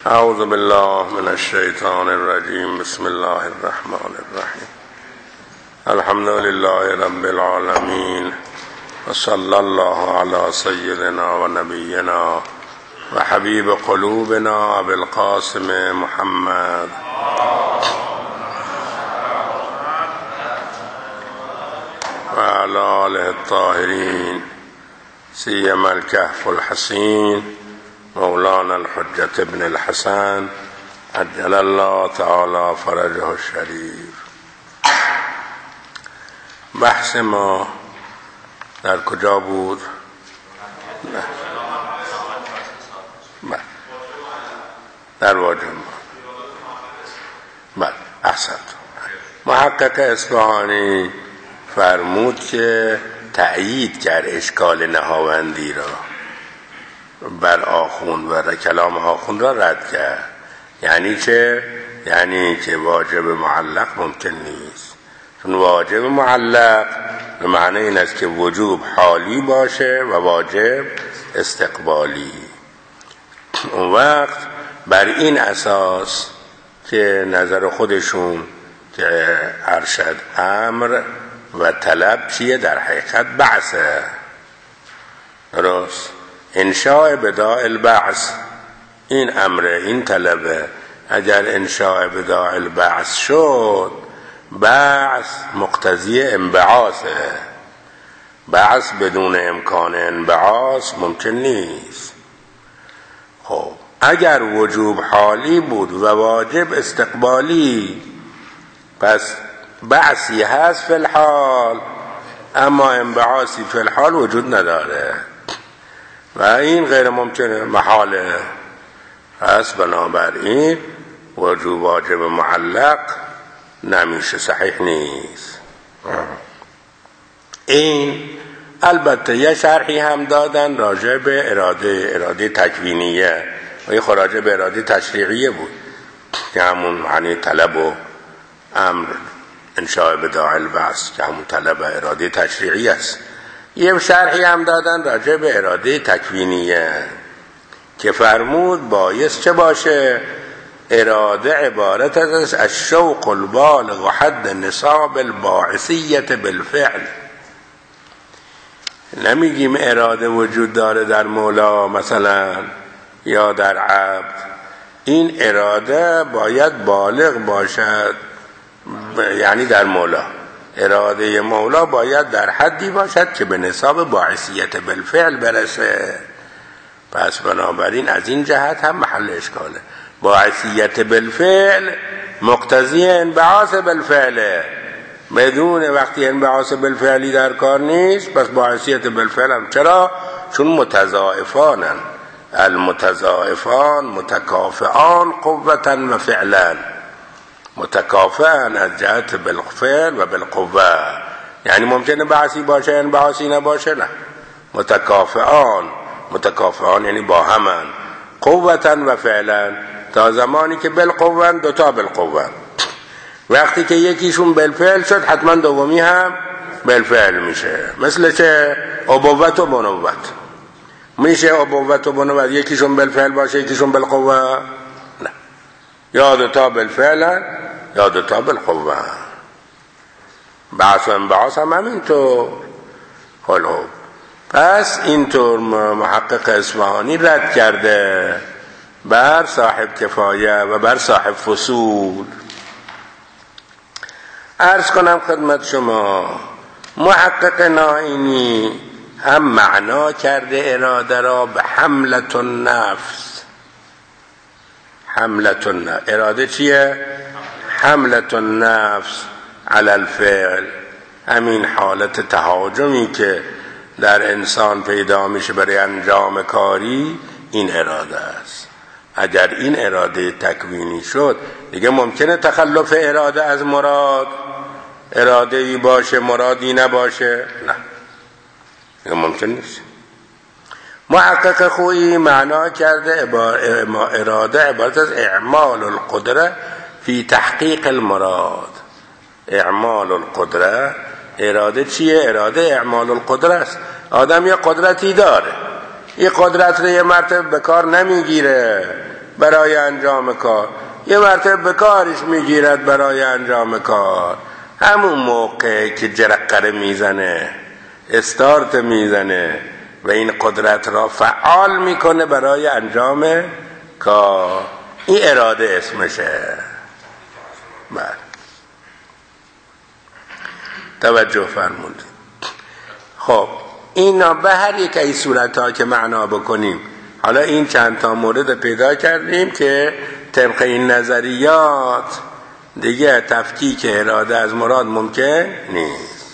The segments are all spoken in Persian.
اعوذ بالله من الشیطان الرجیم. بسم الله الرحمن الرحیم. الحمد لله رب العالمین و صلی الله علی سیدنا و نبینا و حبیب قلوبنا ابی القاسم محمد و علی آله الطاهرین سیما الکهف الحسین مولانا الحجة ابن الحسن عجل الله تعالی فرجه الشریف. بحث ما در کجا بود؟ در واجب ما. احسنت. محقق اصفهانی فرمود که تأیید کرد اشکال نهاوندی را بر آخوند و کلام آخوند را رد کرد. یعنی چه؟ یعنی که واجب معلق ممکن نیست، چون واجب معلق به معنی این است که وجوب حالی باشه و واجب استقبالی. اون وقت بر این اساس که نظر خودشون که ارشد امر و طلب چیه؟ در حقیقت بعثه. درست؟ انشاء بداع البعث این امره، این طلبه. اگر انشاء بداع البعث شد، بعث مقتضی انبعاثه. بعث بدون امکان انبعاث ممکن نیست. خب اگر وجوب حالی بود و واجب استقبالی، پس بعثی هست فی الحال اما انبعاثی فی الحال وجود نداره و این غیر ممکنه، محاله. پس بنابراین وجوب واجب معلق نمیشه، صحیح نیست. این البته یه شرحی هم دادن راجع به اراده تکوینیه و یه راجع به اراده تشریعیه بود که همون معنی طلب و امر، انشاء بداع البعث که همون طلب و اراده تشریعی است. یه شرحی هم دادن راجع به اراده تکوینیه که فرمود بایست چه باشه؟ اراده عبارت است از شوق البالغ و حد نصاب الباعثیت بالفعل. نمیگیم اراده وجود داره در مولا مثلا یا در عبد. این اراده باید بالغ باشد، یعنی در مولا اراده مولا باید در حدی باشد که به نصاب باعثیت بالفعل برسه. پس بنابراین از این جهت هم محل اشکاله. باعثیت بالفعل مقتضی انبعاث بالفعله. بدون وقتی انبعاث بالفعلی در کار نیست، پس باعثیت بالفعل هم. چرا؟ چون متضاعفانن. المتضاعفان متکافئان قوة و فعلا. متکافئن از جهت بالفعل و بالقوه، یعنی ممکنه بعثی باشه انبعاثی نباشه، نه. متکافئان یعنی با همن، قوة و فعلا، تا زمانی که بالقوه دوتا بالقوه. وقتی که یکیشون بالفعل شد حتما دومی هم بالفعل میشه. مثل چه؟ ابوت و بنوت. میشه ابوت و بنوت یکیشون بالفعل باشه یکیشون بالقوه؟ نه، یا دوتا بالفعل یا دوتا بالقوه. بعث و انبعاث هم همینطور. خلو پس اینطور محقق اصفهانی رد کرده بر صاحب کفایه و بر صاحب فصول. عرض کنم خدمت شما، محقق نائینی هم معنا کرده اراده را به حملة النفس. حملة النفس، اراده چیه؟ حملة النفس علی الفعل. همین حالت تهاجمی که در انسان پیدا میشه برای انجام کاری، این اراده است. اگر این اراده تکوینی شد، دیگه ممکنه تخلف اراده از مراد، اراده ای باشه مرادی نباشه؟ نه، دیگه ممکن نیست. محقق خویی معنا کرده اراده عبارت از اعمال القدره فی تحقیق المراد. اعمال القدره، اراده چیه؟ اراده اعمال القدره است. آدم یه قدرتی داره، این قدرت رو یه مرتبه به کار نمیگیره، برای انجام کار، یه مرتبه به کارش میگیرد برای انجام کار. همون موقع که جرقه میزنه، استارت میزنه و این قدرت را فعال میکنه برای انجام کار، این اراده اسمشه. بله، توجه فرمودید. خب اینا به هر یک از صورت‌ها که معنا بکنیم، حالا این چند تا مورد پیدا کردیم که طبق این نظریات دیگه تفکیک اراده از مراد ممکن نیست.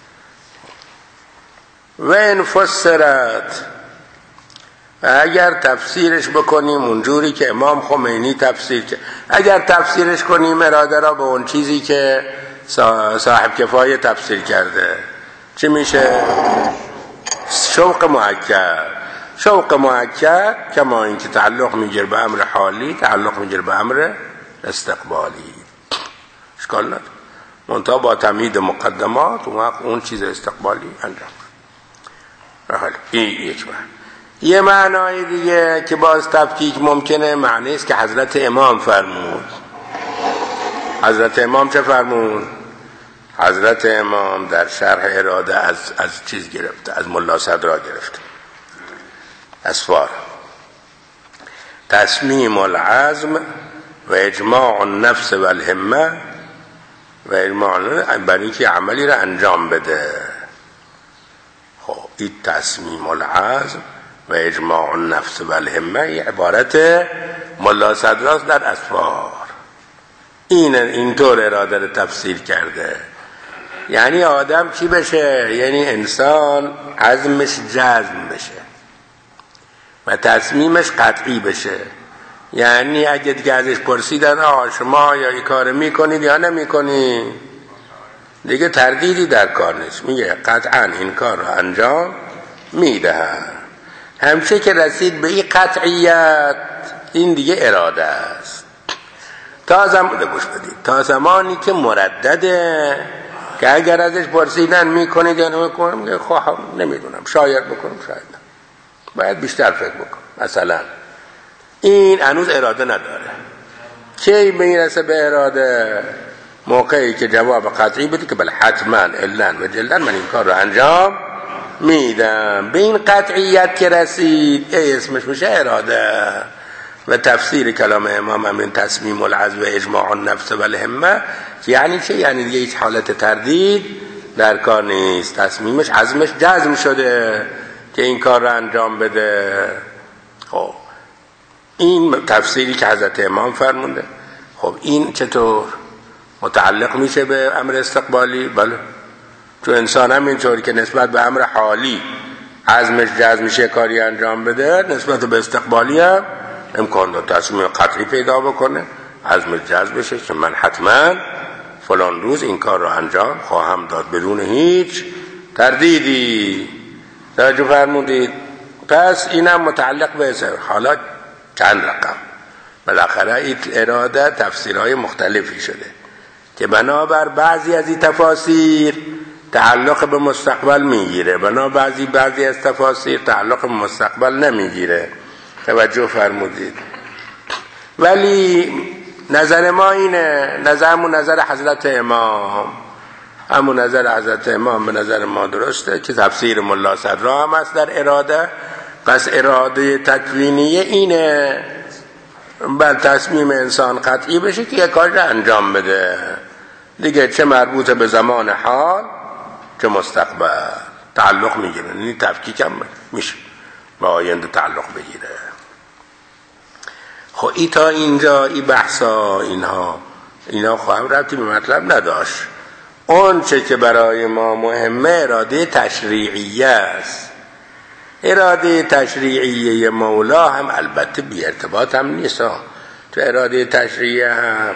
و این فسرت، اگر تفسیرش بکنیم اونجوری که امام خمینی تفسیر کرد، اگر تفسیرش کنیم اراده را به اون چیزی که صاحب کفایه تفسیر کرده، چی میشه؟ شوق مؤکد. شوق مؤکد کما اینکه تعلق میگیره به امر حالی، تعلق میگیره به امر استقبالی، اشکال نداره، منتها با تمهید مقدمات اون چیز استقبالی انجام. این یک معنی. یه معنای دیگه که باز تفکیک ممکنه، معنی است که حضرت امام فرمود. حضرت امام چه فرمود؟ حضرت امام در شرح اراده از چیز گرفته، از ملا صدرا گرفته، اسفار: تصمیم العزم و اجماع النفس و الهمه و اجماع برای اینکه عملی را انجام بده. خب این تصمیم العزم و اجماع النفس و الهمه عبارت ملا صدراست در اسفار. اینطور اراده رو تفسیر کرده. یعنی آدم چی بشه؟ یعنی انسان عزمش جزم بشه و تصمیمش قطعی بشه. یعنی اگه دیگه ازش پرسیدن شما یا این کار میکنید یا نمیکنید، دیگه تردیدی در کار نیست، میگه قطعا این کار رو انجام میدهم. همشه که رسید به این قطعیت، این دیگه اراده است. تا زمانی که مردده که اگر ازش پرسیدن میکنید یا نمیکنید، میگه خواهم نمیدونم، شاید بکنم شاید نه، باید بیشتر فکر بکنم مثلا. این هنوز اراده نداره. کی میرسه به اراده؟ موقعی که جواب قطعی بده که بله حتما علن و جلن من این کار رو انجام میدم. به این قطعیت که رسید، اسمش میشه اراده. و تفسیر کلام امام همین تصمیم العزم و اجماع النفس و الهمه یعنی چه؟ یعنی دیگه هیچ حالت تردید در کار نیست، تصمیمش عزمش جزم شده که این کار رو انجام بده. خب این تفسیری که حضرت امام فرمونده. خب این چطور متعلق میشه به امر استقبالی؟ بله، تو انسان هم اینطوری که نسبت به امر حالی عزمش جزم میشه کاری انجام بده، نسبت به استقبالی هم امکان داره تصمیم قطعی پیدا بکنه، عزمش جزم بشه که من حتما فلان روز این کار رو انجام خواهم داد بدون هیچ تردیدی. توجه فرمودید؟ پس اینم متعلق به حالا چند رقم. بالاخره این اراده تفسیرهای مختلفی شده که بنابر بعضی از این تفاسیر تعلق به مستقبل میگیره، بنابر بعضی از تفاسیر تعلق به مستقبل نمیگیره. توجه فرمودید؟ ولی نظر ما اینه، نظرمون نظر حضرت امام، همون نظر حضرت امام به نظر ما درسته که تفسیر ملا صدرا هم است در اراده. پس اراده تکوینیه اینه، بل تصمیم انسان قطعی بشه که یک کار رو انجام بده دیگه، چه مربوط به زمان حال چه مستقبل تعلق میگیره. این تفکیک هم میشه با آینده تعلق بگیره. خب ای تا اینجا ای بحثا اینا خواهم ربطی به مطلب نداشت. اون چه که برای ما مهمه اراده تشریعیه است. اراده تشریعیه مولا هم البته بی ارتباط هم نیست. تو اراده تشریعیه هم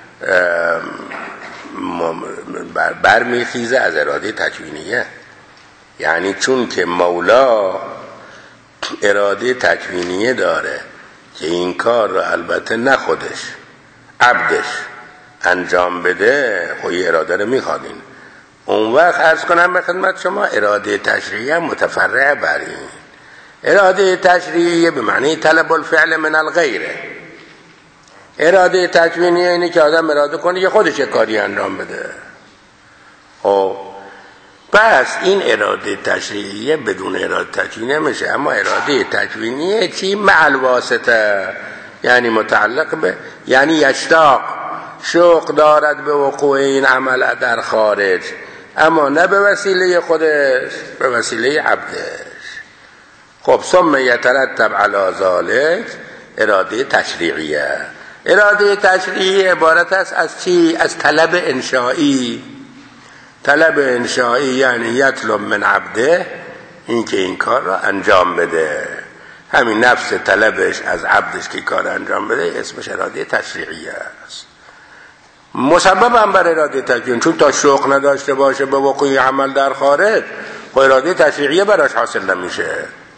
برمیخیزه از اراده تکوینیه. یعنی چون که مولا اراده تکوینیه داره که این کار رو البته نه خودش عبدش انجام بده، خب یه اراده رو میخوادین. اون وقت عرض کنم به خدمت شما اراده تشریعیه متفرع بر این. اراده تشریعیه به معنی طلب الفعل من الغیره، اراده تکوینی اینه که آدم اراده کنه که خودش کاری انجام بده. خب پس این اراده تشریعیه بدون اراده تکوینی نمیشه. اما اراده تکوینیه چی؟ مع الواسطه، یعنی متعلق به، یعنی یشتاق، شوق دارد به وقوع این عمل در خارج، اما نه به وسیله خودش، به وسیله عبدش. خب ثم یترتب علی ذلک اراده تشریعیه. اراده تشریعی عبارت است از چی؟ از طلب انشایی. طلب انشایی یعنی یطلب من عبده، این که این کار را انجام بده. همین نفس طلبش از عبدش که کار انجام بده اسمش اراده تشریعیه است. مسبب هم بر اراده تکوین، چون تا شوق نداشته باشه به وقوع عمل در خارج، خب اراده تشریعیه براش حاصل نمیشه.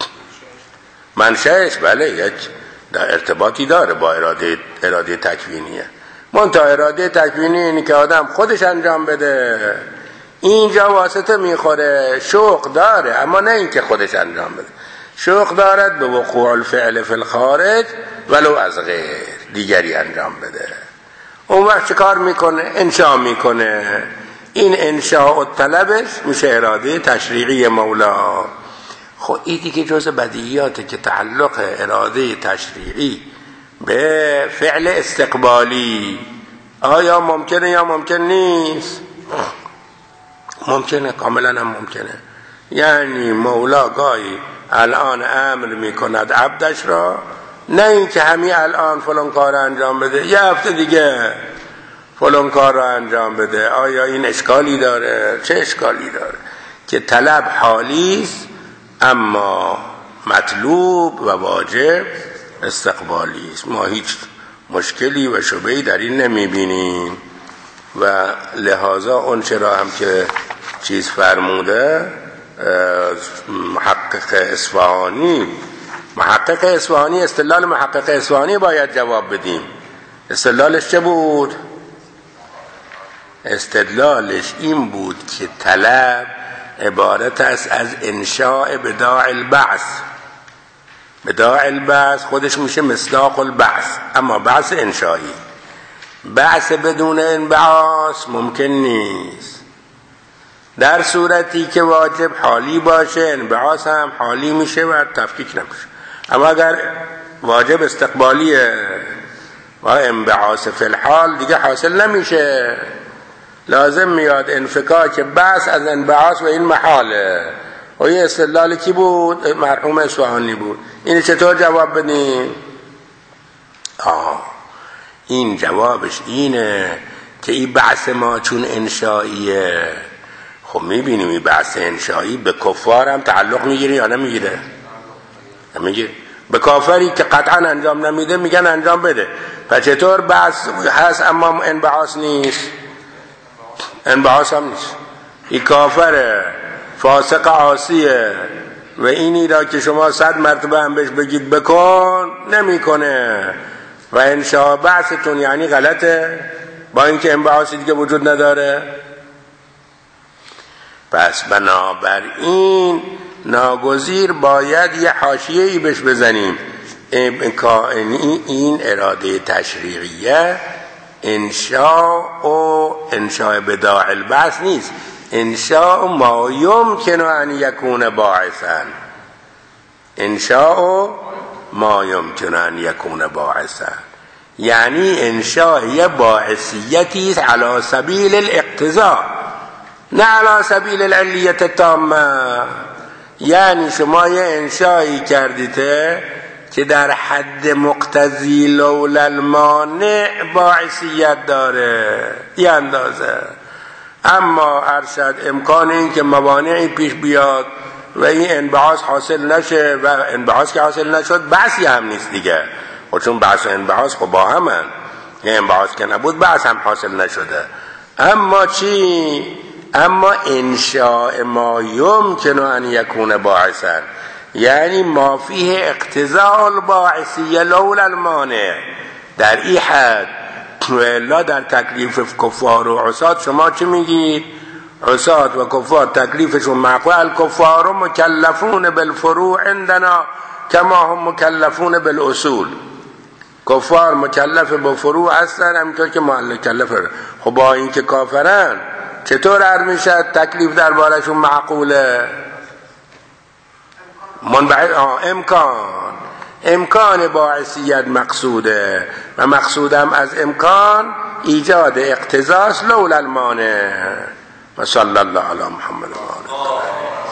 منشأش بله یک ارتباطی داره با اراده تکوینیه. منتها اراده تکوینی اینه که آدم خودش انجام بده، اینجا واسطه میخوره، شوق داره اما نه اینکه خودش انجام بده. شوق دارد به وقوع الفعل فی الخارج ولو از غیر، دیگری انجام بده. اون وقت چه کار میکنه؟ انشاء میکنه. این انشاء و طلبش میشه اراده تشریعی مولا. خب این دیگه جز بدیهیاته که تعلق اراده تشریعی به فعل استقبالی آیا ممکنه یا ممکن نیست؟ ممکنه، کاملا هم ممکنه. یعنی مولا گاهی الان امر میکند عبدش را، نه اینکه همین الان فلان کار انجام بده، یه هفته دیگه فلان کار را انجام بده. آیا این اشکالی داره؟ چه اشکالی داره؟ که طلب حالی است اما مطلوب و واجب استقبالی است. ما هیچ مشکلی و شبهی در این نمیبینیم و لحاظا اون چرا هم که چیز فرموده محقق اصفهانی استدلال محقق اصفهانی باید جواب بدیم. استدلالش چه بود؟ استدلالش این بود که طلب عبارت است از انشاء بداع البعث. بداع البعث خودش میشه مصداق البعث، اما بعث انشایی. بعث بدون انبعاث ممکن نیست. در صورتی که واجب حالی باشه انبعاث هم حالی میشه و تفکیک نمیشه. اما اگر واجب استقبالیه و انبعاث فی الحال دیگه حاصل نمیشه، لازم میاد انفکاک بعث از انبعاث و این محاله. و این استدلال کی بود؟ مرحوم اصفهانی بود. این چطور جواب بدیم؟ این جوابش اینه که این بعث ما چون انشائیه، خب میبینیم این بعث انشایی به کفار هم تعلق میگیره یا نمیگیره؟ نمیگیره. به کافری که قطعا انجام نمیده میگن انجام بده. و چطور بعث هست اما انبعاث نیست؟ انبعاث هم نیست. این کافر فاسق عاصیه و اینی را که شما 100 مرتبه هم بهش بگید بکن نمیکنه و انشاء بعثتون یعنی غلطه، با اینکه انبعاثی دیگه وجود نداره. پس بنابراین ناگزیر باید یه حاشیه‌ای بهش بزنیم. این اراده تشریعیه انشاء بداع البعث نیست، انشاء ما یمکن ان یکون باعثا. انشاء ما یمکن ان یکون باعثا یعنی انشاء یه باعثیتی علی سبیل الاقتضاء نه علی سبیل العلیت التامه. یعنی شما یه انشایی کردیته که در حد مقتضی لولا المانع باعثیت داره یه اندازه، اما ارشد امکان این که موانعی پیش بیاد و این انبعاث حاصل نشه و انبعاث که حاصل نشد بعثی هم نیست دیگه. و چون بعث و انبعاث خب با همن، یه انبعاث که نبود بعث هم حاصل نشده. اما چی؟ اما انشاء ما یمکن ان یکون باعثا یعنی ما فیه اقتضاء الباعثیه لولا المانع. در این حد الا در تکلیف کفار و عصات شما چی میگید؟ عصات و کفار تکلیفشون معقول. الکفار مکلفون بالفروع عندنا کما هم مکلفون بالاصول. کفار مکلف با فروع هستن همینطور که مکلف. خب با این که کافرن چطور عرض میشه تکلیف دربارشون معقوله؟ امکان باعثیت مقصوده و مقصودم از امکان ایجاد اقتضاست لولا المانع. و صلی الله علی محمد و آله.